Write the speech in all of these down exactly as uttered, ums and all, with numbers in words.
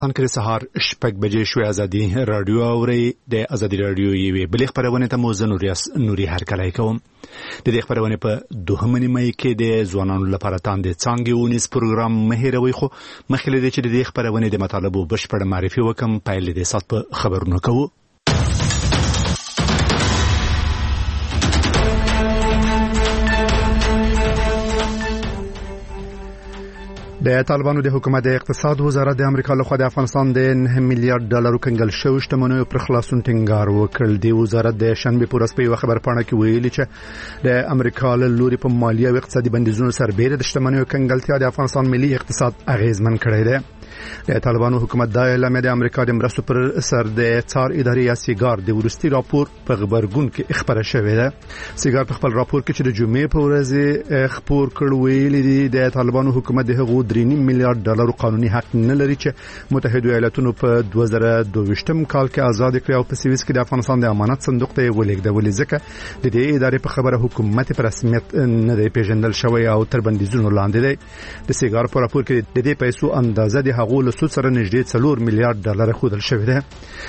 انکر سهار شپږ بجې شوې ازادي رادیو اوري د ازادي رادیو یوې بلې خبرونه ته مو زه نوریاس نوري هرکلی کوم د دې خبرونه په دوهمه نیمه کې د ځوانانو لپاره تاندې څنګه ونیس پروګرام مهیروي خو مخکې د چې د دې خبرونه د مطالبو بشپړ معرفي وکم پایل د سات په خبرونه کوو د طالبانو د حکومت د اقتصاد وزارت د امریکا له خوا د افغانستان د نه میلیارډ ډالر کنګل شوی شتمنیو پر خلاصون ټینګار وکړ. د وزارت د شنبه پر ورځ په خبر پاڼه کې ویلي چې د امریکا له لوري په مالیه او اقتصادي بندیزونو سربېره د شتمنیو کنګلتیا د افغانستان ملي اقتصاد اغیزمن کړی دی. د طالبانو حکومت د اعلامیه د امریکا د مرستو پر سر د څار ادارې یا سیګار د ورستي راپور په خبرګون کې خبره شوې ده. سیګار په خپل راپور کې چې د جمعې په ورځ خبر کړ ویلي دی د طالبانو حکومت د هغو درې نیم میلیارډ ډالر قانوني حق نه لري چې متحده ایالاتونو په دوه زره دوه ویشتم کال کې آزاد کړی او په سویس کې د افغانستان د امانت صندوق ته ولېږدول ځکه د دې ادارې په خبره حکومت په رسمیت نه دی پیژندل شوی او تر بندیزونو لاندې دی. د سیګار په راپور کې د دې پیسو اندازه د هغو له سود سره نږدې څلور میلیارډ ډالر ښودل شوی دی.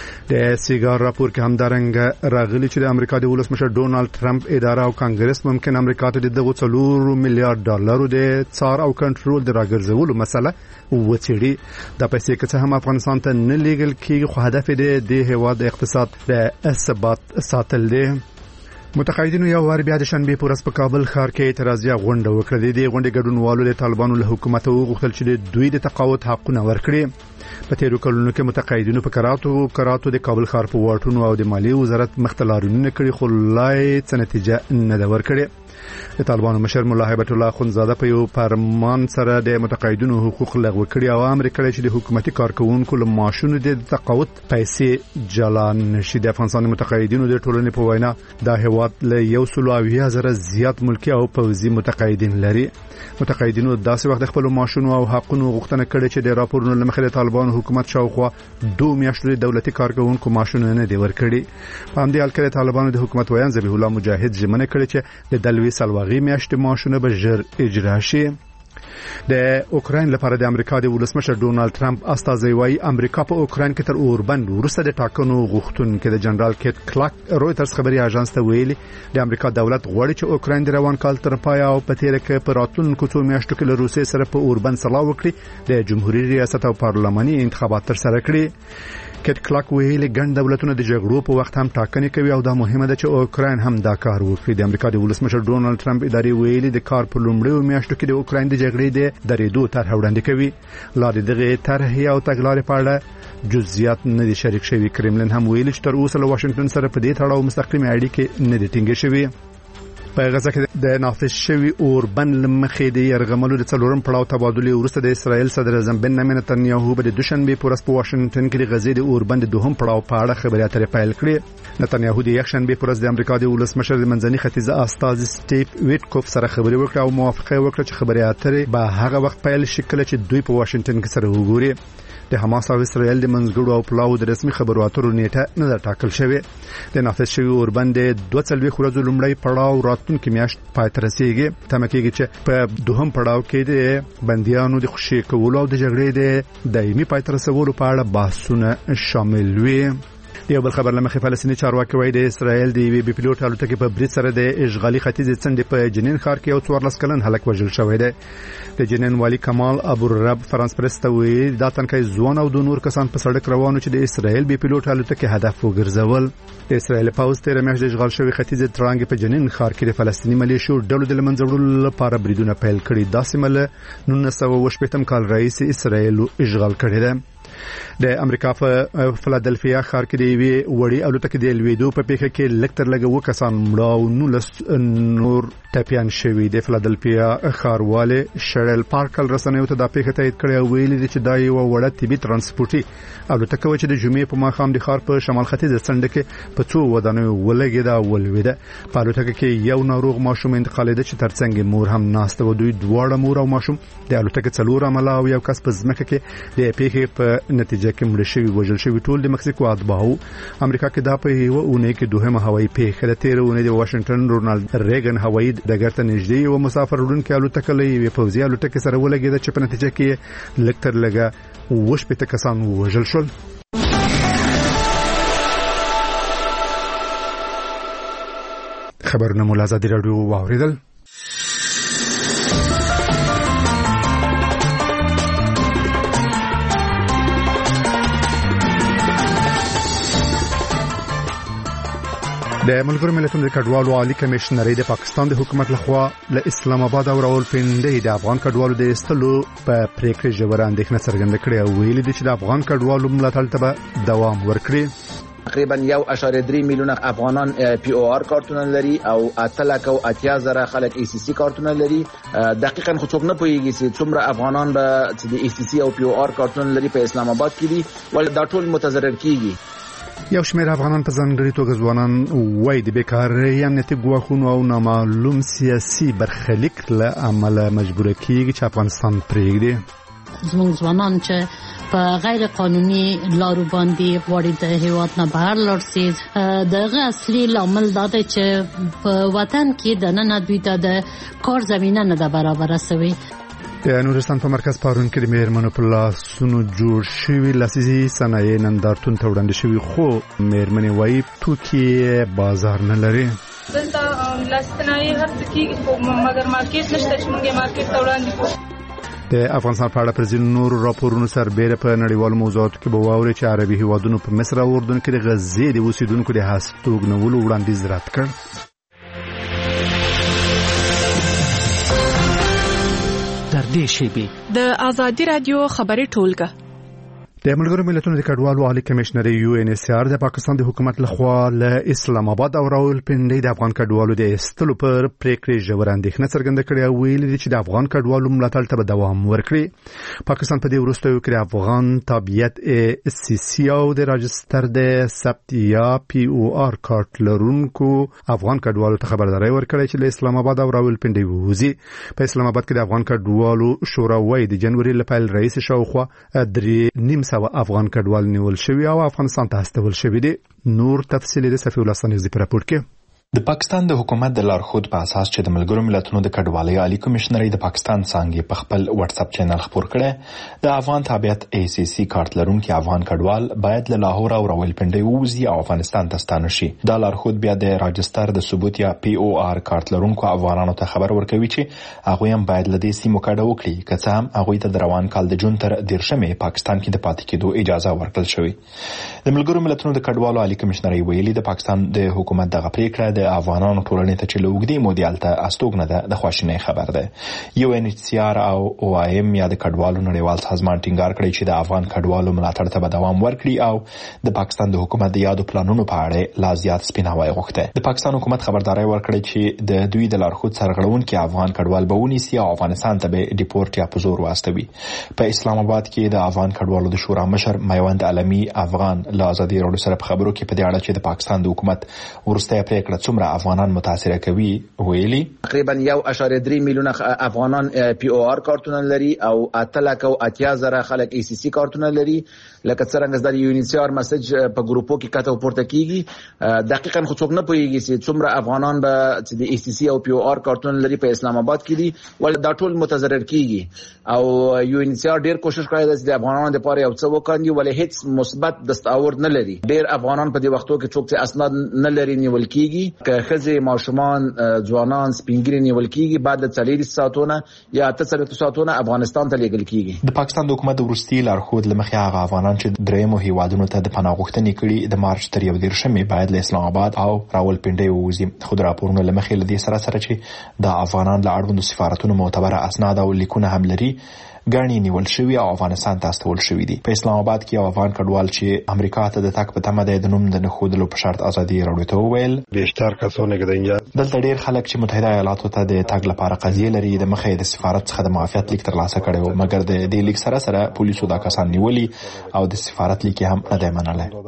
د سیګار راپور کې همدارنګه راغلي چې د امریکا د ولسمشر ډونالد ټرمپ اداره او کانګرس ممکن امریکا ته د دغه څلور میلیارډ ډالر د څار او کنټرول د راګرځولو مسله وڅېړي. د پیسې کې هم افغانستان ته نه لیږل کېږي خو هدف یې د هیواد د اقتصاد د ثبات ساتل دی. متقاعدینو یو وار بیا د شنبه په ورځ په کابل ښار کې اعتراضیه غونډه وکړه. د غونډې ګډونوالو د طالبانو له حکومت وغوښتل چې دوی د تقاعد حقونه ورکړي. په تیرو کلونو کې متقاعدینو په کراتو کراتو د کابل ښار په واټونو او د مالیې وزارت مختلارونه کړي خو لای څه نتیجه نه ده ورکړې. د طالبانو مشر مولا هیبت الله خونزاده په یو فرمان سره د متقاعدینو حقوق لغوه کړي او امر کړی چې د حکومتي کارکونکو له معاشونو د تقاعد پیسې جلا نشي. د افغانستان متقاعدینو د ټولنې په وینا د هیواد له یو سل او اویا زره زیات ملکی او پوځي متقاعدین لري. متقاعدینو داسې وخت خپل معاشونو او حقوقو غوښتنه کړې چې د راپورونو لمخې د طالبانو حکومت شاوخوا دوه میاشتې د دولتي کارکونکو معاشونه نه دی ورکړي. په همدې حال کې طالبانو د حکومت ویان ذبیح الله مجاهد ژمنه کړې چې د دلوي سلواغي میاشتې معاشونه به ژر اجرا شي. د اوکراین لپاره د امریکا د ولسمشر ډونالد ټرمپ استازی وايي امریکا په اوکراین کې تر اوربند وروسته د ټاکنو غوښتونکو د جنرال کیټ کلاک رويټرز خبري اژانس ته ویلي د امریکا دولت غواړي چې اوکراین د روان کال تر پای او په تیر کې په راتلونکو څو میاشتو کې له روسیې سره په اوربند سلا وکړي د جمهوریت ریاست او پارلماني انتخابات تر سره کړي. کټ کلاک ویلي ګڼ دولتونه د جګړو په وخت هم ټاکنې کوي او دا مهمه ده چې اوکراین هم دا کار وکړي. د امریکا د ولسمشر ډونالد ټرمپ ادارې ویلي د کار په لومړیو میاشتو کې د اوکراین د جګړې د درېدو طرح وړاندې کوي. لا د دغه طرح او تګلارې په اړه جزئیات نه دي شریک شوي. کرملین هم ویلي چې تر اوسه له واشنگټن سره په دې تړاو مستقیم اړیکې نه دي ټینګې شوي. په غزا کې د نافذ شوی اوربند لمخې د يرغملو د څلورم پړاو تبادلې وروسته د اسرائیل صدر اعظم بنیامین نتنیاهو په د دوشنبه په ورځ په واشنگټن کې د غزې د اوربند دوهم پړاو په اړه خبرې اترې پیل کړې. نتنیاهو د یکشنبه په ورځ د امریکا د ولسمشر د منځني ختیځ استاذ سټیف ویټکوف سره خبرې وکړه او موافقه وکړه چې خبرې اترې به هغه وخت پیل شي کله چې دوی په واشنگټن کې سره وګوري. د حماس او اسرائیل د منځګړو او پلاو د رسمي خبرو اترو نیټه نه ټاکل شوې. د نافذ شوی اوربند د دوه څلوېښت ورځو لومړی پړاو راتلونکي میاشت پای ته رسیږي. تمه کېږي چې په دوهم پړاو کې د بندیانو د خوشي کولو او د جګړې د دایمي پای ته رسولو په اړه بحثونه شامل وي. یو بل خبر لمخې فلسطینی چارواکي وایي د اسرائیل د یوې بي پیلوټ الوتکې په برید سره د اشغالي ختیځ څنډې په جنین ښار کې یو څوارلس کلن هلک وژل شوی دی. د جنین والی کمال ابورب فرانس پریس ته وایي دا تنکي ځوان او د نور کسان په سړک روانو چې د اسرائیل بي پیلوټ الوتکې هدف وګرځول. د اسرائیل پوځ تیر میاشت د اشغال شوی ختیځ ترانګ په جنین ښار کې د فلسطینی ملیشو ډلو د لمنځوړلو لپاره بریدونه پیل کړي. دا سیمه له نولس سوه اوه شپېتم کال رئیس اسرائیل اشغال کړی دی. د امریکا په فلادلفیا ښار کې د یوې وړې الوتکې د لویدو په پیښه کې لږ تر لږه اووه کسان مړه او نولس نور ټپیان شوي. د فلادلفیا ښاروالي شرل پارکل رسنیو ته دا پیښه تایید کړې او ویلي دي چې دا یوه وړه طبي ترانسپورتي الوتکه و چې د جمعې په ماښام د ښار په شمال ختیځ څنډه کې په څو ودانیو ولګېده او ولوېده. په الوتکه کې یو ناروغ ماشوم انتقالېده چې ترڅنګ مور هم ناسته و. دوی دواړه مور او ماشوم د الوتکې څلور عمله او یو کس په ځمکه کې د پیښې په نتیجه کې مړ شوی وژل شوی ټول د مکسیکو اتباعو. امریکا کې دا په یو اونۍ کې دوهمه هوایي پیښه ده. تیر اونۍ د واشنگټن رونالد ریګن هوایي ډګر ته نږدې یو مسافر وړونکی الوتکه له یوې پوځي الوتکې سره ولګېده چې په نتیجه کې لږ تر لږه اووه شپېته کسان ووژل شول. خبرونه مو له ازادي راډیو واوریدل. د ملګرو ملتونو د کډوالو عالی کمشنري د پاکستان د حکومت لخوا له اسلام آباد او راولپنډي د افغان کډوالو د استلو په پریکړه ژوره اندېښنه څرګنده کړې او ویلي دي چې د افغان کډوالو ملاتړ ته دوام ورکړي. تقریبا یو اشاریه درې میلیونه افغانان پی او آر کارتونه لري او اتلک او اتیا زره خلک ای سی سی کارتونه لري. دقیقاً خو څوک نه پوهیږي چې څومره افغانان به چې د ای سی سی او پی او آر کارتونه لري په اسلام آباد کې دي ول دا ټول متضرر کیږي. یو شمېر افغانان په ځانګړي توګه ځوانان وایي د بیکارۍ امنیتي ګواښونو او نامعلوم سیاسي برخلیک له امله مجبور کیږي چې افغانستان پرېږدي. زموږ ځوانان چې په غیر قانوني لارو باندې غواړي د هیواد نه بهر لاړ شي دغه اصلي لامل دا دی چې په وطن کې د نن دوی ته د کار زمینه نه ده برابره شوې. د نورستان په مرکز پارون کې د میرمنو په لاسونو جوړ شوي لاسي صنایع نندارتون ته وړاندې شوي خو میرمنې وایي توکي بازار نه لري. دلته لاسي صنایع هر څه کېږي خو مګر مارکیټ نشته چې موږ یې مارکیټ ته وړاندې کړو. د افغانستان په اړه پر ځینو نورو راپورونو سربېره په نړیوالو موضوعاتو کې به واورئ چې عربي هیوادونو په مصر او اردن کې د غزې د اوسیدونکو د هستوګنولو وړاندیز رد کړ. تر دې شیبې د ازادي رادیو خبري ټولګه د ملګرو ملتونو د کډوالو عالی کمشنري یو ان ایچ آر د پاکستان د حکومت لخوا له اسلام آباد او راولپنډي د افغان کډوالو د استلو پر پریکړې ژوره اندېښنه څرګنده کړې او ویلي دي چې د افغان کډوالو ملاتړ ته دوام ورکړي. پاکستان په دې وروستیو کې د افغان تابعیت ای سی سی او د راجستر د ثبت یا پی او آر کارت لرونکو افغان کډوالو ته خبرداري ورکړې چې له اسلام آباد او راولپنډي ووزي. په اسلام آباد کې د افغان کډوالو شورا وايي د جنوري لپاره رئیس شاوخوا درې نیم سو افغان کډوال نیول شوی او افغانستان ته استول شوی دي. نور تفصیل د صفی الله سنځي په راپور کې. د پاکستان د حکومت د لارښود په اساس چې د ملګرو ملتونو د کډوالۍ عالی کمشنري د پاکستان څنګه په خپل واتس اپ چینل خبر کړي د افغان تابعیت ای سی سی کارت لرونکي افغان کډوال باید له لاهور او راولپنډي ووزي او افغانستان ته ستانه شي. دا لارښود بیا د راجستر د ثبوت یا پی او آر کارت لرونکو افغانانو ته خبر ورکوي چې هغه هم باید له دې سیمو کډه وکړي که څه هم هغه ته د روان کال د جون تر دیرشمې پاکستان کې د پاتې کېدو اجازه ورکړل شوې. د ملګرو ملتونو د کډوالو عالی کمشنري ویلي د پاکستان د حکومت دغه پریکړه د افغانانو ټولنې ته چې لوګدي مودیال ته استوګنه ده د خواشینۍ خبر ده. یو ان ایچ سی آر او او آی ایم یا د کډوالو نړیوال سازمان ټینګار کړی چې د افغان کډوالو ملاتړ ته دوام ورکړي او د پاکستان د حکومت د یادو پلانونو په اړه لا زیات سپیناوی غوښته. د پاکستان حکومت خبرداري ورکړی چې د دوی د لارښود سرغړونکي افغان کډوال به ونیسي او افغانستان ته به ډیپورت یا په زور واستوي. په اسلام آباد کې د افغان کډوالو د شورا مشر میوند علمي افغان له ازادي راډیو سره په خبرو کې په دې اړه چې د پاکستان د حکومت ورسته پریکړه څومره افغانان متاثر کوي ویلي تقریبا یو اشاریه درې میلیونه افغانان پی او آر کارتونه لري او اتلک او اتیا زره خلک ای سی سی کارتونه لري. لکه څنګه د یو ان ایچ سی آر مسج په ګروپو کې کاته پورته کیږي. دقیقاً خو څوک نه پوهیږي چې څومره افغانان به چې د ای سی سی او پی او آر کارتونه لري په اسلام آباد کې دي ول دا ټول متضرر کیږي. او یو ان ایچ سی آر ډیر کوشش کړی دی چې د افغانانو لپاره یو څه وکړي ولې هیڅ مثبت دستاورد نه لري. ډیر افغانان په دې وختو کې څوک چې اسناد نه لري نیول کیږي که خځې ماشومان ځوانان سپینګری نیول کیږي بعد له څلور ساعتونو یا اته ساعتونو افغانستان ته لیږل کیږي. د پاکستان د حکومت ورستي لارښود لمخې هغه افغانان چې درېمو هیوادونو ته د پناه غوښتنې کړي د مارچ تر یو دیرشمې باید له اسلام آباد او راولپنډي ووزي. خو د راپورونو لمخې له دې سره سره چې د افغانان له اړوندو سفارتونو معتبره اسناد او لیکونه هم لري ګڼي نیول شوی او افغانستان ته استول شوی دي. په اسلام آباد کې یو افغان کډوال چې امریکا ته د تک په تمه د نوم د نخودلو په شرط ازادي راډیو ته وویل بیشتر کسانه که اینجا دلته ډیر خلک چې متحده ایالاتو ته د تګ لپاره قضیه لري د مخې د سفارت څخه د معافیت لیک ترلاسه کړي او مګر د دې لیک سره سره پولیسو دا کسان نیولي او د سفارت لیک هم نه دی منلی.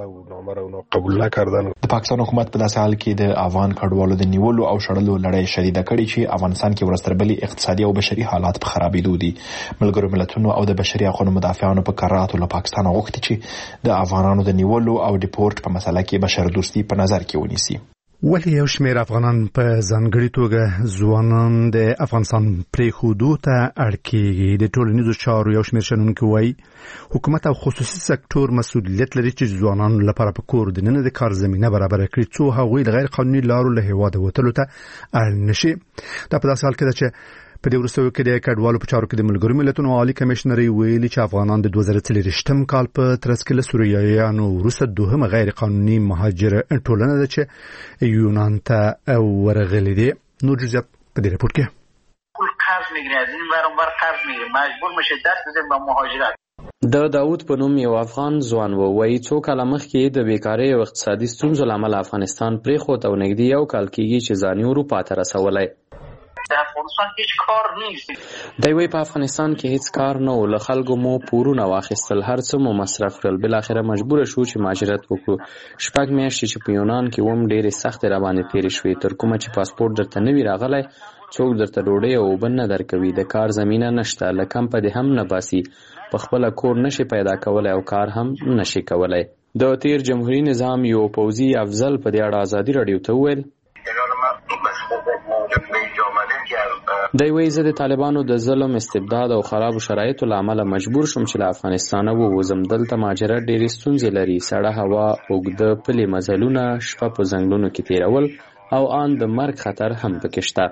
امر او قبول نکردن. د پاکستان حکومت په داسې حال کې د افغان کډوالو د نیولو او شړلو لړۍ شدیده کړې چې افغانستان کې ورستربلي اقتصادي او بشري حالات په خرابېدو دي. ملګرو ملتونو او د بشري حقوقو مدافعانو په قراراتو له پاکستان غوښتي چې د افغانانو د نیولو او ډیپورت په مسله کې بشردوستي په نظر کې ونیسي. ولی یو شمېر افغانان په ځانګړي توګه ځوانان د افغانستان پریښودو ته اړ کېږي. د ټولنیزو چارو یو شمېر شنونکي وایي حکومت او خصوصي سکتور مسؤلیت لري چې ځوانانو لپاره په کور دننه د کار زمینه برابر کړي څو هغوی د غیر قانوني لارو له هېواده وتلو ته اړ نشي. دا په داسې حال کې ده چې په دې وروستیو کې د کډوالو په چارو کې د ملګرو ملتونو عالی کمشنري ویلي چې افغانان د دوه زره څلوېښتم کال په ترڅ کې له سوریایانو وروسته دوهمه غیر قانوني مهاجر ټولنه ده چې یونان ته ورغلي دي. نور جزئیات په دې راپور کې. کل قرض میگیره، از این ور اون ور قرض میگیره، مجبور میشه دست بزنه به مهاجرت. د داوود په نوم یو افغان ځوان ووایي څو کاله مخکې د بیکارۍ او اقتصادي ستونزو له امله افغانستان پرېښود او نږدې یو کال کېږي چې ځان یې اروپا ته رسولی. در افغانستان هیچ کار نیست. دی وی په افغانستان کې هیڅ کار نه و، له خلکو مو پورونه واخیستل، هر څه مو مصرف کړل، بالاخره مجبور شو چې مهاجرت وکړو. شپږ میاشتې چې په یونان کې وم ډېرې سختې را باندې تېرې شوې، تر کومه چې پاسپورت درته نه وي راغلی څوک درته ډوډۍ او اوبه نه درکوي، د کار زمینه نشته، له کمپه دې هم نه باسي، په خپله کور نشي پیدا کولی او کار هم نشي کولی. د تیر جمهوریت نظام یو پوځي افضل په دې اړه ازادي راډیو ته وویل دی وی زه د طالبانو د ظلم، استبداد او خرابو شرایطو له امله مجبور شوم چې له افغانستانه ووځم. دلته مهاجرت ډېرې ستونزې لري، سړه هوا، اوږده پلې مزلونه، شپه په ځنګلونو کې تېرول او ان د مرګ خطر هم پکې شته.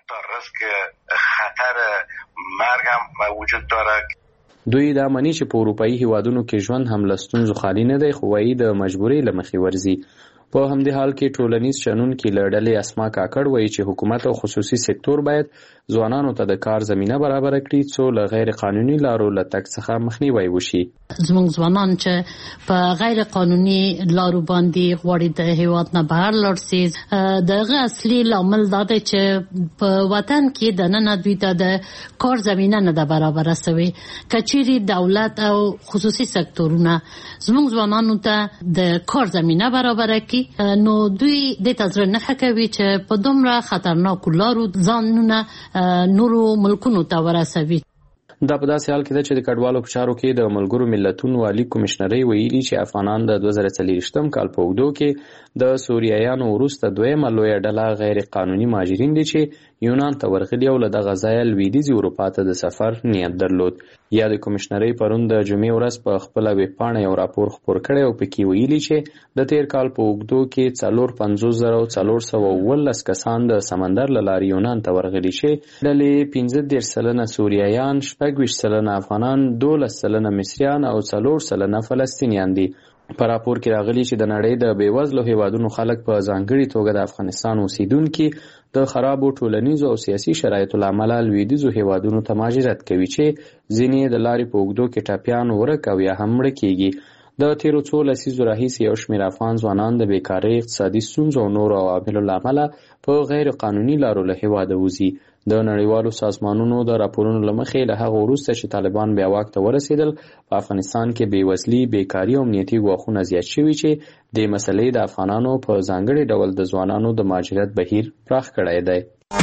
دوی دا مني چې په اروپایي هیوادونو کې ژوند هم له ستونزو خالي نه دی، خو وایي د مجبورۍ له مخې ورځي. په همدې حال کې ټولنیز شنونکي له ډلې اسما کاکړ وایي چې حکومت او خصوصي سکتور باید ځوانانو ته د کار زمینه برابر کړي څو له غیر قانوني لارو له تګ څخه مخنیوی وشي. زموږ ځوانان چې په غیر قانوني لارو باندې غواړي د هیواد نه بهر لاړ شي، دغه اصلي لامل دا دی چې په وطن کې دننه دوی ته د کار زمینه نه ده برابره شوې. کچېرې دولت او خصوصي سکتورونه زموږ ځوانانو ته د کار زمینه برابره کړي نو دوی د تزر نه کوي چې په دومره خطرناکو لارو ځانونه نورو ملکونو ته ورسوي. دا په داسې حال کې ده چې د کډوالو په چارو کې د ملګرو ملتونو عالی کمشنري ویلي چې افغانان د دوه زره څلوېښتم کال په اوږدو کې د سوریایانو وروسته دویمه لویه ډله غیر قانوني مهاجرین دي چې یونان ته ورغلي او له دغه ځایه لویدیځې اروپا ته د سفر نیت درلود. یا د کمشنري پرون د جمعې ورځ په خپله ویبپاڼه یو راپور خپور کړی او پکې ویلي چې د تیر کال په اوږدو کې څلور پنځوس زره څلور سوه اوولس کسان د سمندر له لارې یونان ته ورغلي چې ډلې پنځه دېرش سلنه سوریایان، شپږ ویشت سلنه افغانان، دولس سلنه مصریان او څلور سلنه فلسطینیان دي. په راپور کې راغلي چې د نړۍ د بېوزلو هیوادونو خلک په ځانګړي توګه د افغانستان اوسیدونکي د خرابو ټولنیزو او سیاسي شرایطو له امله لویدیځو هیوادونو ته مهاجرت کوي چې ځینې د لارې په اوږدو کې ټپیان ورک او یا هم مړه کېږي. د تیرو څو لسیزو راهیسې یو شمېر افغان ځوانان د بیکارۍ، اقتصادي ستونزو او نورو عواملو له امله په غیر قانوني لارو له هیواده وځي. د نړیوالو سازمانونو د راپورونو له مخې له هغه وروسته چې طالبان بیا واک ته ورسېدل په افغانستان کې بېوزلي، بیکاري او امنیتي ګواښونه زیات شوي چې دې مسلې د افغانانو په ځانګړي ډول د ځوانانو د مهاجرت بهیر پراخ کړی دی.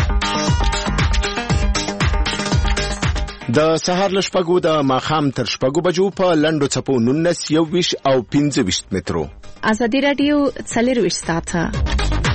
د سهار له شپږو د ماښام تر شپږو بجو په لنډو څپو نولس، یوویشت او پنځه ویشت مترو. ازادي راډیو څلرویشت ساعته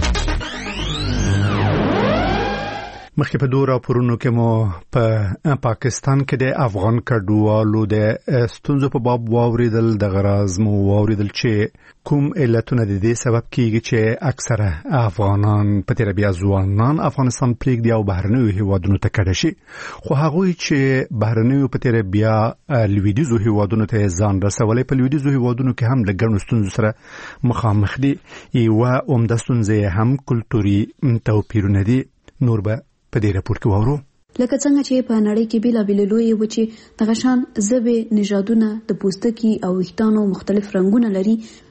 مخکې په دوه راپورونو کې مو په پاکستان کې د افغان کډوالو د ستونزو په باب واوریدل. د غراز مو واوریدل چې کوم علتونه د دې سبب کیږي چې اکثره افغانان په تیر بیا ځوانان افغانستان پریږدي او بهرنیو هیوادونو ته کډه شي، خو هغوی چې بهرنیو په تیر بیا لویدیځو هیوادونو ته ځان رسولي په لویدیځو هیوادونو کې هم د ګڼو ستونزو سره مخامخ دي. یوه عمده ستونزه هم کلتوري توپیرونه دي. نور به په دې راپور کې وورو. لکه څنګه چې په نړۍ کې بیلابیل لوی وچې دغه شان زبې نژادونه د پوستکي او ویښتانو مختلف رنگونه لري،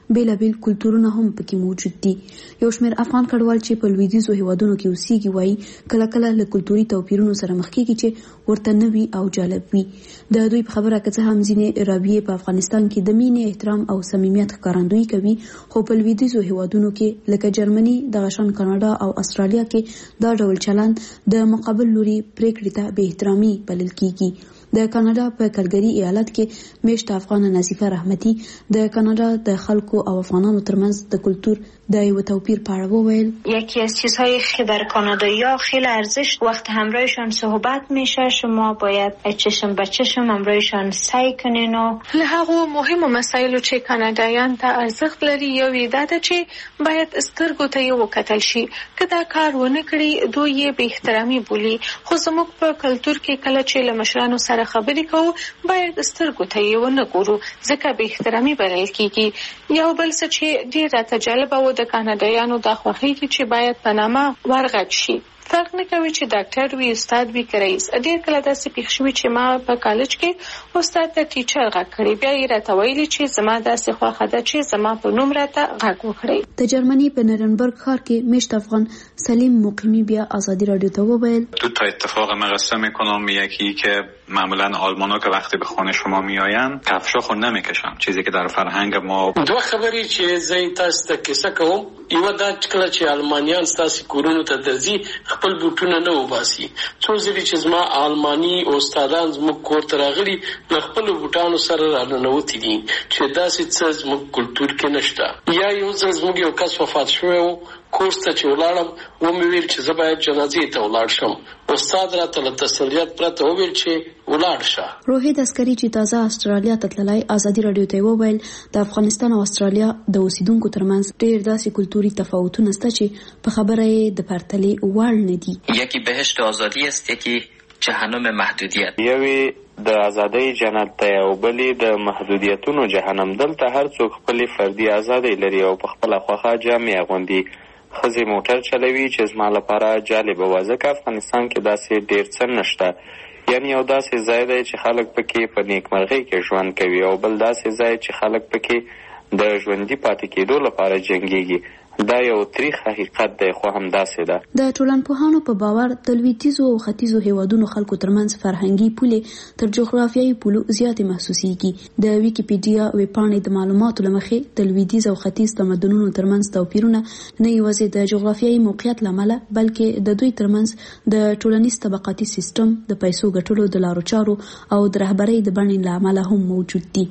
بیلابیل کلتورونه هم پکې موجود دي. یو شمېر افغان کډوال چې په لویدیځو هیوادونو کې اوسېږي وایي کله کله له کلتوري توپیرونو سره مخ کېږي چې ورته نوي او جالب وي. د دوی په خبره که څه هم ځینې رابطې په افغانستان کې د مینې، احترام او صمیمیت ښکارندویي کوي، خو په لویدیځو هیوادونو کې لکه جرمني، دغه شان کاناډا او استرالیا کې دا ډول چلند د مقابل لوري پریکړې ته بې احترامي بلل کېږي. د کاناډا په کلګری ایالت کې میشت افغان نصیفه رحمتي د کاناډا د خلکو او افغانانو ترمنځ د کلتور د یو توپیر په اړه وویل. یکی از چیزهایی که در کانادایی‌ها خیلی ارزش وقت همراهشان صحبت میشه، شما باید چشم به چشم همراهشان سعی کنین و له هغو مهمو مسایلو چې کانادایان ته ارزښت لري یو دا ده چې باید سترګو ته یې وکتل شي. که دا کار ونه کړي دوی یې بې احترامي بولي، خو زموږ په کلتور کې کله چې له مشرانو سره خبرې کوو باید سترګو ته یې ونه ګورو ځکه بې احترامي بلل کېږي. یو بل څه چې ډېر راته جالبه و د کاناډایانو دا خوښېږي چې باید په نامه ورغږ شي. فرق نه کوي چې ډاکټر وي، استاد وي که رئیس. ډېر کله داسې پېښ شوي چې ما په کالج کې استاد ته ټیچر غږ کړی، بیا یې راته ویلي چې زما داسې خوښه ده چې زما په نوم راته غږ وکړئ. د جرمنی په نرنبرګ ښار کې میشت افغان سلیم مقیمی بیا آزادی رادیو ته وویل دو تا اتفاق مقصه میکنم. یکی که معمولا آلمانا که وقتی به خانه شما میآیند کفشا خو نمیکشن، چیزی که در فرهنگ ما. دوه خبرې چې زه تاسو ته کیسه کوم. یو دا کله چې آلمانیان تاسو کورونو ته درځي خپل بوټونه نه وباسي. څو ځلې چې زما آلماني استادان زموږ کور ته راغلي له خپل بوټانو سره راننوتي دي چې داسې څه زموږ کلتور کې نشته. یا یو ځل زموږ یو کس وفات شوی و، کورس ته چې ولاړم و مې ویل چې زه باید جنازې ته ولاړ شم. استاد راته له تسلیت پرته وویل چې ولاړ شه. روحید عسکري چې تازه استرالیا ته تللی آزادي رادیو ته وویل د افغانستان او استرالیا د اوسیدونکو ترمنځ ډېر داسې کلتوري تفاوتونه شته چې په خبره یې د پرتلې وړ نه دي. یکی بهشت آزادی است، یکی جهنم محدودیت. یوی د ازادۍ جنت دی او بلې د محدودیتونو جهنم. دلته هر څوک خپل فردي ازادۍ لري او په خپل خوښه جامې اغوندي. ښځې موټر چلوي چې زما لپاره جالبه وه ځکه افغانستان کې داسې ډېر څه نشته. یعنی یو داسې ځای دی چې خلک پکې په نیکمرغۍ کې ژوند کوي او بل داسې ځای چې خلک پکې د ژوندي پاتې کېدو لپاره جنګېږي. دا یو تریخ حقیقت دی خو هم داسې ده. د ټولنپوهانو په باور د لویدیځو او ختیځو هیوادونو خلکو ترمنځ فرهنګي پولې تر جغرافیایي پولو زیاتې محسوسېږي. د ویکیپیډیا ویبپاڼې د معلوماتو له مخې د لویدیځ او ختیځ تمدنونو ترمنځ توپیرونه نه یوازې د جغرافیایي موقعیت له امله بلکې د دوی ترمنځ د ټولنیز طبقاتي سیستم، د پیسو ګټلو د لارو چارو او د رهبرۍ د بڼې له امله هم موجود دي.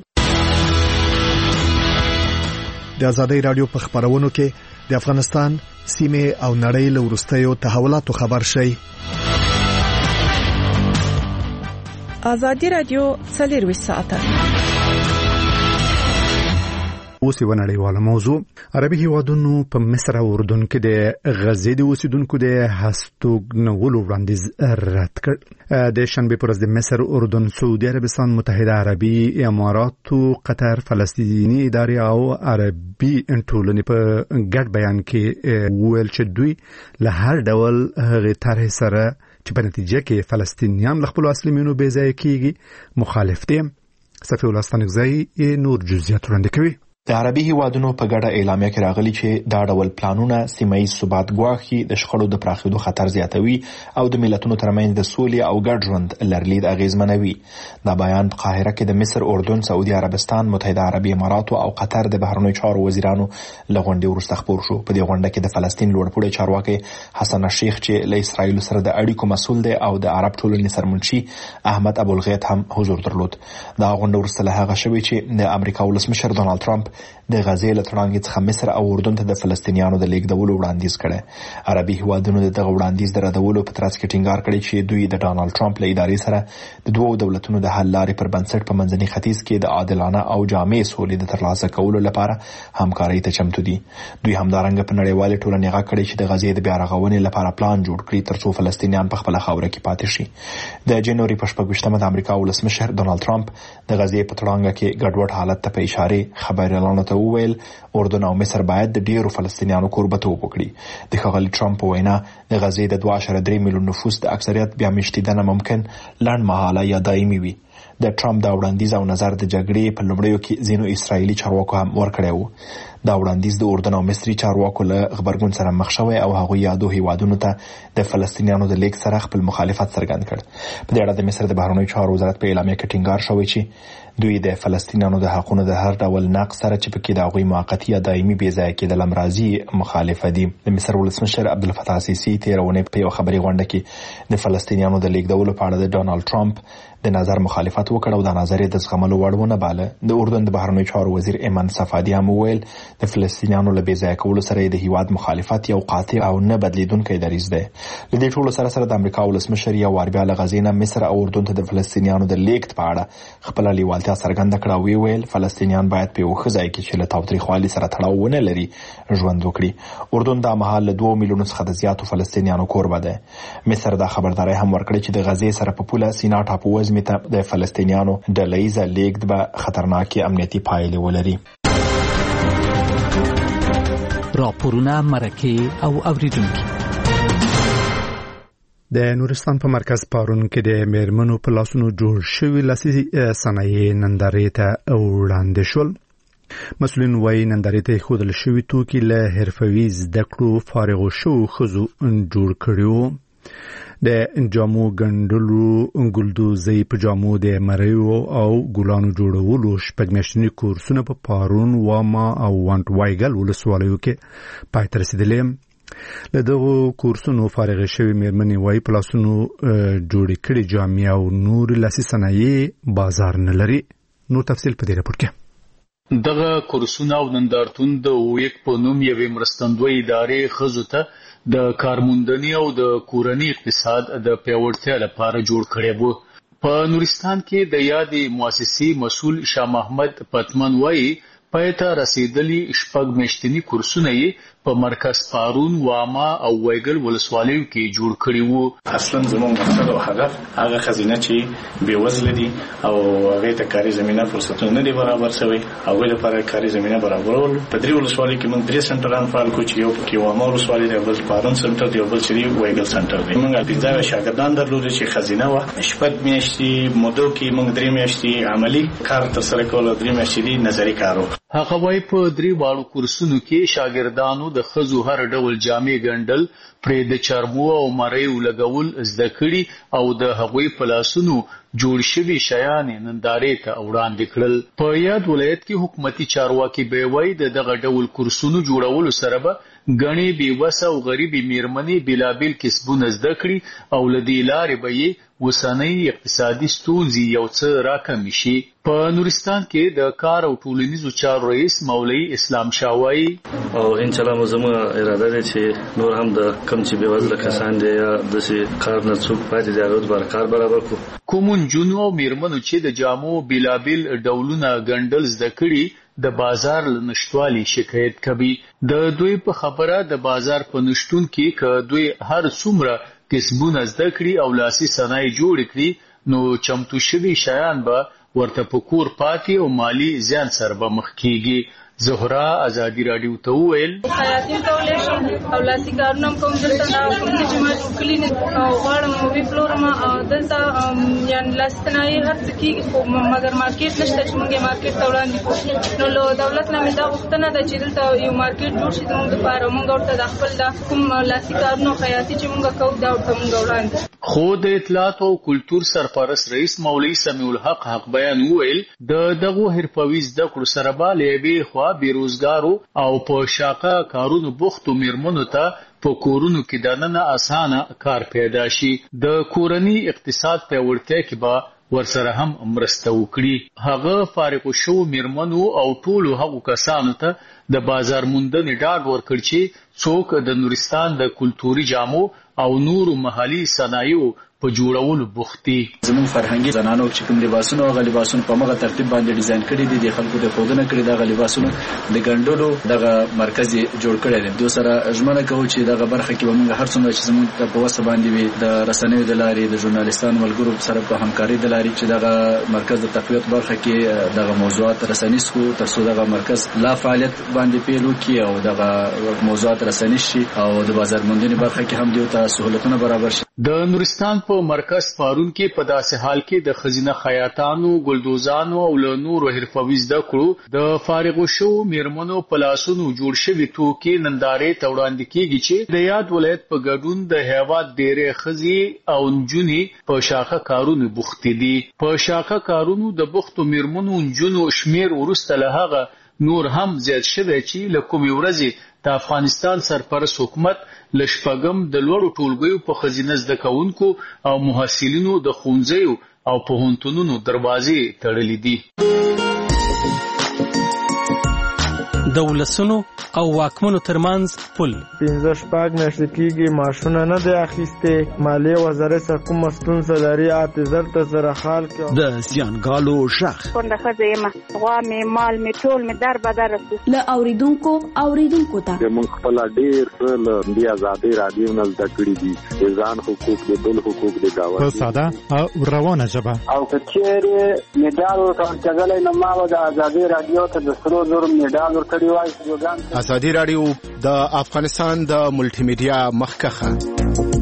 د آزادۍ رادیو په خبرونو کې د افغانستان سیمه او نړۍ له وروستیو تحولاتو خبر شي. آزادۍ رادیو څلور ساعته اوس یو نړیواله موضوع. عربي هیوادونو په مصر او اردن کې د غزې د اوسیدونکو د هستوګنولو وړاندیز رد کړ. د شنبه پر ورځ د مصر، اردن، سعودي عربستان، متحده عربي امارات، قطر، فلسطیني ادارې او عربي ټولنې په ګډ بیان کې ویل چې دوی له هر ډول هغه طرح سره چې په نتیجه کې فلسطینیان له خپل اصلي مینو بې ځای کېږي مخالف دي. صفي الله ستانکزی نور جزئیات وړاندې کوي. د عربي هیوادونو په ګډه اعلامیه کې راغلي چې دا ډول پلانونه سیمه‌ییز ثبات ګواښي، د شخړو د پراخېدو خطر زیاتوي او د ملتونو ترمنځ د سولې او ګډ ژوند لرلید اغیزمنوي. دا بیان په قاهره کې د مصر، اردن، سعودي عربستان، متحده عربي امارات او قطر د بهرنیو چارو وزیرانو له غونډې وروسته خپور شو. په دې غونډه کې د فلسطین لوړپوړی چارواکي حسن الشیخ چې له اسرایل سره د اړیکو مسؤل دی او د عرب ټولنې سرمنشي احمد ابوالغیط هم حضور درلود. دا غونډه وروسته له هغه شوې چې د امریکا ولسمشر ډونالد ټرمپ د غزې له تړانګې څخه مصر او اردن ته د فلسطینیانو د لیږدولو وړاندیز کړي. عربي هیوادونو دغه وړاندیز د ردولو په ترڅ کې ټینګار کړی چې دوی د ډونالد ټرمپ له ادارې سره د دوو دولتونو د حل لارې پر بنسټ په منځني ختیځ کې د عادلانه او جامع سولې د ترلاسه کولو لپاره همکارۍ ته چمتو دي. دوی همدارنګه په نړیوالې ټولنې غږ کړی چې د غزې د بیا رغونې لپاره پلان جوړ کړي ترڅو فلسطینیان په خپل خاوره کې پاتې شي. د جنوري په شپږ ویشتمه د امریکا ولسمشر ډونالد ټرمپ د غزې په تړانګه کې ګډوډ حالت ته په اشاره خبريالانو ته وویل اردن او مصر باید د ډیرو فلسطینیانو کوربتوب وکړي. د ښاغلي ټرمپ وینا د غزې د دوه اعشاریه درې میلیون نفوس د اکثریت بیا مشتیدنه ممکن لنډمهاله یا دایمي وي. د ټرمپ دا وړاندیز او نظر د جګړې په لومړیو کې ځینو اسرایلی چارواکو هم ورکړی و. دا وړاندیز د اردن او مصر چارواکو له خبرګون سره مخ شوی او هغه یادو هیوادونو ته د فلسطینیانو د لیک سره خپل مخالفت څرګند کړ. په دې اړه د مصر د بهرنیو چارو وزارت په اعلامیه کې ټینګار شوی چې دوی د فلسطینیانو د حقوقو د هر ډول نقض سره چې پکې د هغوی موقتی یا دایمي بې ځای کېدل امراضي مخالف دي. د مصر ولسمشر عبدالفتاح السیسی تیرونه په یو خبري غونډه کې د فلسطینیانو د لیکدولو په اړه د ډونالد ټرمپ د نظر مخالفت وکړ او د نظر د زغملو وړ ونه باله. د اردن د بهرنیو چارو وزیر ایمن صفادی هم وویل د فلسطینیانو له بې ځای کولو سره د هیواد مخالفت یو قاطع او نه بدلیدونکی دریځ دی. د دې ټولو سره سره د امریکا ولسمشر یو وار بیا له غزې نه مصر او اردن ته د فلسطینیانو د لیکت په اړه خپل لیوالتیا څرګنده کړه او ویل فلسطینیان باید په یو ځای کې چې له تاوتریخوالي سره تړاو ونه لري ژوند وکړي. اردن د مهال له دوه میلیونو څخه د زیاتو فلسطینیانو کوربه ده. مصر د خبرداري هم ورکړي چې د غزې سره په پوله سینا ټاپو وزمې ته د فلسطینیانو ډله‌ایزه لیږد به خطرناکې امنیتي پایلې ولري. راپورونه مرکه او اوریدونکو. د نورستان په مرکز پارون کې د میرمنو په لاسونو جوړ شوی لاسي صنایع نندارې ته وړاندې شول. مسؤلین وايي نندارې ته ښودل شوي توکي له حرفوي زده کړو فارغو شوو ښځو جوړ کړي وو. د جامو ګنډلو ګلدوزي په جامو د مریو او ګلانو جوړولو شپږ میاشتني کورسونه په پارون واما او وانټ وایګل ولسوالیو کې پای ته رسیدلي. له دغو کورسونو فارغ شوي میرمنې وايي په لاسونو جوړې کړي جامې او نور لاسي صنایع بازار نه لري. نو تفصیل په دې راپور کې. دغه کورسونه او نندارتون د ویک په نوم یوې مرستندوی ادارې ښځو ته د کارموندنې او د کورنۍ اقتصاد د پیاوړتیا لپاره جوړ کړی وو. په نورستان کې د یادې مؤسسې مسؤل شاه محمد پتمن وايي پای ته رسیدلي شپږ میاشتني کورسونه یې په مرکز پارون واما او وایګل ولسوالیو کې جوړ کړي وو. اصلا زموږ مقصد او هدف هغه خزینه چې بې وزله دي او هغه ته کاري زمينه فرصتونه نه دي برابر شوی او هغه لپاره کاري زمينه برابرول. په درې ولسوالیو کې موږ درې سنټران فعال کوو چې یو کې واما ولسوالي دی، بل پارون سنټر دی، بل چې وایګل سنټر دی. موږ د ځای شاګردان درلودل چې خزینه و شپږ میاشتې مودو کې موږ درې میاشتې عملی کار تر سره کول، درې میاشتې نظری کارو. هغه وايي په درې واړو کورسونو کې شاګردانو د ښځو هر ډول جامې ګنډل، پرې د چرمو او مریو لګول زده کړي او د هغوی په لاسونو جوړ شوي شیان نندارې ته وړاندې کړل. په یاد ولایت کې حکومتي چارواکي به وایي د دغه ډول کورسونو جوړولو سره به ګڼې بېوسه او غریبې میرمنې بېلابېل کسبونه زده کړي او له دې لارې به یې اوسنۍ اقتصادي ستونزې یو څه راکمې شي. په نورستان کې د کار او ټولنیزو چارو رئیس مولوي اسلام شاه وایي او انشاءالله زموږ اراده ده چې نور هم د کم چې بېوزله کسان دي یا داسې کار نه څوک پاتې دي هغوی لپاره کار برابر کړو. کومو نجونو او میرمنو چې د جامو بېلابېل ډولونه ګنډل زده کړي د بازار له نشتوالي شکایت کوي. د دوی په خبره د بازار په نشتون کې که دوی هر څومره کسبونه زده کړي او لاسي صنایع جوړ کړي نو چمتو شوي شیان به ورته په کور پاتې او مالی زیان سره به مخ کیږي. زهرا ازادي راډیو ته وویل خیاطي کولی شم او لاسي کارونه هم کوم دلته دا کوم چې ما جوړ کړي دي او غواړم وپلورم او دلته یعنې لاسي صنایع هر څه کېږي خو مګر مارکېټ نشته چې موږ یې مارکېټ ته وړاندې کړو. نو له دولت نه مې دا غوښتنه ده چې دلته یو مارکېټ جوړ شي زموږ دپاره، موږ ورته د خپل دا کوم لاسي کارونه خیاطي چې موږ کوو دا ورته موږ وړاندې. خو د اطلاعات او کلتور سرپرست رئیس مولوي سمیع الحق حق بیان وویل د دغو حرفوي زده کړو سره به له یوې خوا بیروزګارو او په شاقه کارونو بوختو میرمنو ته په کورونو کې دننه اسانه کار پیدا شي. د کورنۍ اقتصاد پیاوړتیا کې به ورسره هم مرسته وکړي. هغه فارغ شوو میرمنو او ټولو هغو کسانو ته د بازار موندنې ډاډ ورکړ چې څوک د نورستان د کلتوري جامو او نورو محلي صنایعو په جوړولو بوخت دي. زموږ فرهنګي زنانو چې کوم لباسونه او لباسونه په مغه ترتیب باندې ډیزاین کړي دي د خلکو د خودنه کړي دغه لباسونه د ګندلو دغه مرکز جوړ کړي دي. دوی سره ژمنه کوي چې دغه برخه کې موږ هر څومره چې زموږ په وسه باندې وي د رسنیو د لارې د ژورنالیستانو ملګرو سره په همکاري د لارې چې دغه مرکز د تقویت برخه کې دغه موضوعات رسنۍ سکو تر څو دغه مرکز لا فعالیت باندې پیلو کې او دغه موضوعات رسنۍ شي او د بازار موندنې برخه کې هم دوی ته سہولتونه برابر شي. د نورستان په مرکز پارون کې په داسې حال کې د خزینه خیاطانو، ګلدوزانو او له نورو حرفوي زده کړو د فارغو شوو میرمنو په لاسونو جوړ شوي توکي نندارې ته وړاندې کېږي چې د یاد ولایت په ګډون د هیواد ډېرې ښځې او نجونې په شاخه کارونو بوختې دي. په شاخه کارونو د بوختو میرمنو نجونو شمیر وروسته له هغه نور هم زیات شوی چې له کومې ورځې د افغانستان سرپرست حکومت له شپږم د لوړو ټولګیو په ښځینه زده کوونکو او محصلینو د ښوونځیو او پوهنتونونو دروازې تړلې دي. د ولسونو او واکمنو ترمنځ پل پنځه شپږ میاشتې کېږي معاشونه نه دی اخیستې. مالیې وزارت څخه کومه ستونزه لري اته زر ته زره خال کې د زیانګالو غږ کونډه ښځه یم، غوا مې مال مې ټول مې در بدر رسي. له اوریدونکو اوریدونکو ته موږ خپل ډېر څه له دې ازادۍ رادیو نه زده کړي دي، د ځان حقوق د بل حقوق د گاونډي په ساده او روانه ژبه. او که چېرې مډال ورکول کېدلی نو ما به د ازادۍ رادیو ته د سرو زرو مډال ورکړی وای. ازادي رادیو د افغانستان د ملټي میډیا مخکخه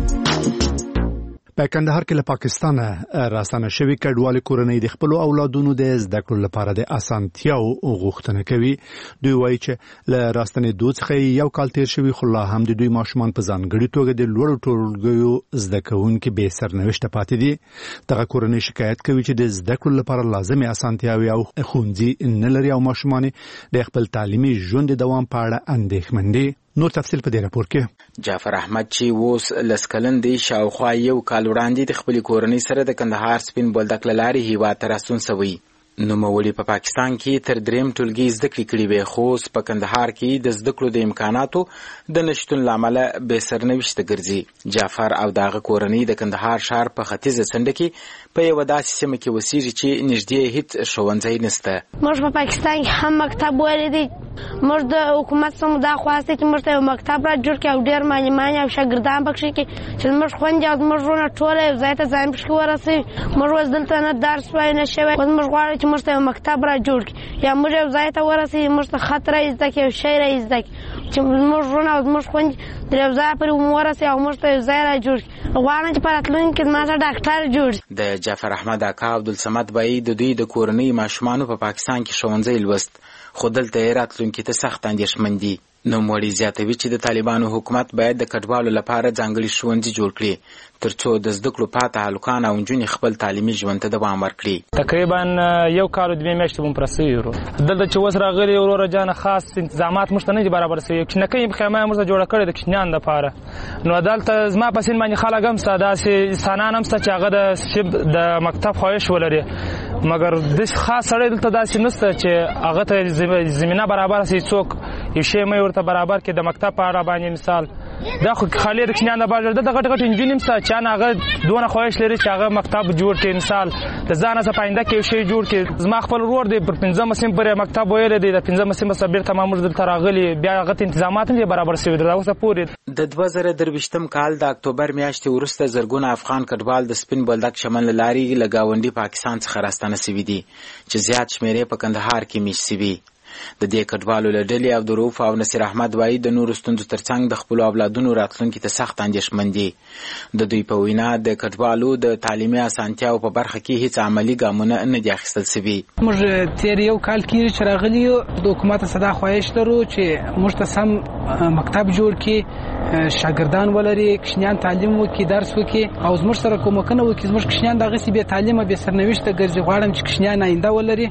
په کندهار کې له پاکستانه راستنه شوی کډوالي کورنۍ د خپل اولادونو د زده کړو لپاره د اسانتیاو غوښتنه کوي. دوی وایي چې له راستنې دوه څخه یو کال تیر شوی، خو لا هم د دوی ماشومان په ځانګړي توګه د لوړو ټولګیو زده کوونکو به سرنوشت پاتې دي. دغه کورنۍ شکایت کوي چې د زده کړو لپاره لازمي اسانتیاوي او ښوونځي نه لري او ماشومان د خپل تعلیمي ژوند د دوام په اړه اندېښمن دي. نور تفصیل په دې راپور کې. جعفر احمد چې اوس لسکلن دی شاوخوا یو کال وړاندې د خپل کورنۍ سره د کندهار سپین بولدک لاري هیواد ته راستون شوی. نوموړي په پاکستان کې تر دریم ټولګي زده کړې کړې وې، خو په کندهار کې د زده کړو د امکاناتو د نشټون لامل به سرنوشت ګرځي. جعفر او دغه کورنۍ د کندهار ښار په ختیځه څنډه کې په یو داسې سیمه کې اوسېږي چې نږدې هیڅ ښوونځی نشته. موږ په پاکستان کې هم مکتب ولیدی. موږ د حکومت څخه دا خواسته چې موږ ته مکتب را جوړ کړي او ډېر معلمان او شاګردان پکې کې چې موږ خوندې او موږ ورونه ټول یو ځای ته ځان پکې ورسوي. موږ اوس دلته نه درس وای نه شوی، اوس موږ غواړو چې موږ ته مکتب را جوړ کړي یا موږ یو ځای ته ورسوي، موږ ته خط را زده کړي او شی را زده کړي چې موږ ورونه او موږ خوندې د یو ځای پورې ورسوي او موږ ته یو ځای را جوړ کړي. غواړم چې په راتلونکي کې زما ته ډاکټر جوړ شي. د جعفر احمد اکا عبدالصمد بایی د دوی د کورنۍ ماشومانو په پاکستان کې ښوونځی لوست، خو دلته یې راتلونکي ته سخت اندېښمن دي. نوموړي زیاتوي چې د طالبانو حکومت باید د کډوالو لپاره ځانګړي ښوونځي جوړ کړي ترڅو د زده کړو پاته هلکان او نجونې خپل تعلیمي ژوند ته دوام ورکړي. تقریبا یو کال او دوه میاشتې مو پرسي ورو دلته چې اوس راغلي وروره جان خاص انتظامات مشته نه برابر شوي. کښنکۍ خیمه موږ جوړه کړې د کښنیان لپاره، نو دلته زما په سین باندې خلک هم ساده سي انسانان هم چې هغه د شب د مکتب خواهش ولري، مګر د خاص سره دلته داسې نشته چې هغه ته زمينه برابر شي. څوک یو شی مې ورته برابر کې د مکتب په اړه باندې مثال دا خو خالی د کښنیان د باجر د غټ غټ انجینیم سره چې هغه دونه خواهش لري چې هغه مکتب جوړ کړي، مثال د ځان څخه پاینده کې شی جوړ کړي. زما خپل ورور دی پر پنځم سیم پرې مکتب ویل دی، د پنځم سیم صبر تمام دلته راغلي، بیا هغه تنظیمات نه برابر شوی دا اوسه پورې. د دوه زره درویشتم کال د اکتوبر میاشتې وروسته زرګونه افغان کډوال د سپین بولدک شمال لاري لګاونډي پاکستان څخه راستنه شوي دي چې زیات شمیرې په کندهار کې میشت شوي. د دې کډوالو له ډلې عبدالرؤف او نصیر احمد وایي د نورو ستونزو ترڅنګ د خپلو اولادونو راتلونکي ته سخت اندېښمن دي. د دوی په وینا د کډوالو د تعلیمي اسانتیاو په برخه کې هیڅ عملي ګامونه نه دي اخیستل شوي. موږ تیر یو کال کې چې راغلي یو د حکومت صدا خواهش لرو چې موږ ته سم مکتب جوړ کړي، شاګردان ولري، کښنیان تعلیم وکړي، درس وکړي او زموږ سره کومکونه وکړي. زموږ کښنیان دغسې بې تعلیمه بې سرنوشته ګرځي. غواړم چې کښنیان آینده ولري،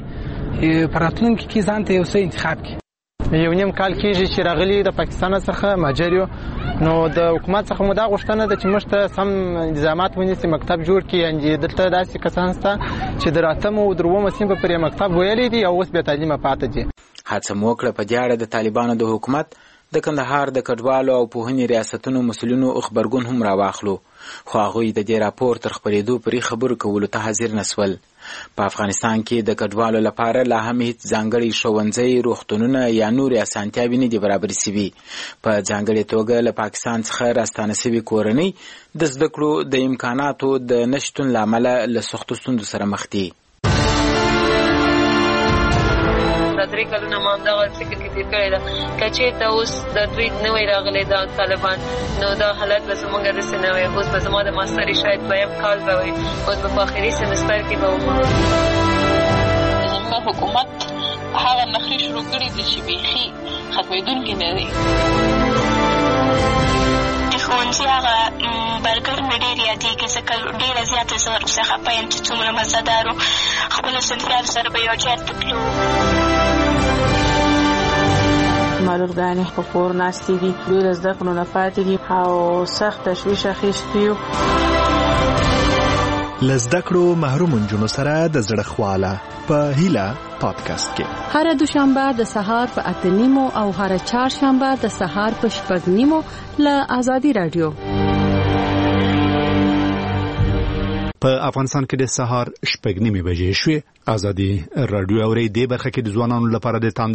په راتلونکي کې ځان ته یو څه انتخاب کړي. یو نیم کال کېږي چې راغلي د پاکستان څخه مهاجر یو، نو د حکومت څخه مو دا غوښتنه ده چې موږ ته سم انتظامات ونیسي، مکتب جوړ کړي. یعنې دلته داسې کسان شته چې د اتم او درویمه صنف پرې مکتب ویلی دي او اوس بې تعلیمه پاتې دي. هڅه مو وکړه په دې اړه د طالبانو د حکومت د کندهار د کډوالو او پوهنې ریاستونو مسؤلینو خبرګون هم راواخلو، خو هغوی د دې راپور تر خپرېدو پورې خبرو کولو ته حاضر نسول. په افغانستان کې د کډوالو لپاره لا هم هیڅ ځانګړي ښوونځي، روغتونونه یا نورې اسانتیاوې نه دي برابرې شوي. په ځانګړې توګه له پاکستان څخه راستانه شوې کورنۍ د زده کړو د امکاناتو د نشتون له امله له سختو ستونزو سره مخ دي. درې کلونه ما همدغه فکر کې تاثیر کړی ده. که چېرته اوس د دوی نه وای راغلی دا طالبان نو دا حالت به زموږ داسې نه وای. اوس به زما د ماستري شاید دویم کال به وای، اوس به په آخري سمستر کې به وم. زموږ حکومت هغه نخرې شروع کړي دي چې بیخي ختمېدونکي نه دي. ښوونځي هغه برګر مې ډېر یادېږي ځکه ډېره زیاته زه ورپسې خفه یم چې څومره مزهدار و. خپلو صنفیانو سره به یو جات ته تلو. معلولګانې په کور ناستې دي، ډېره زده کړو نه پاتې دي او سخت تشویش اخیستي یو. له زده کړو محروم نجونو سره د زړه خواله په هیله پادکاسټ کې هر دوشنبه د سهار په اته نیمو او هر چهارشنبه د سهار په شپږ نیمو له آزادي رادیو. په افغانستان کې د سهار شپږ نیمې بجې شوې. آزادي رادیو اوري د برخه کې د ځوانانو لپاره د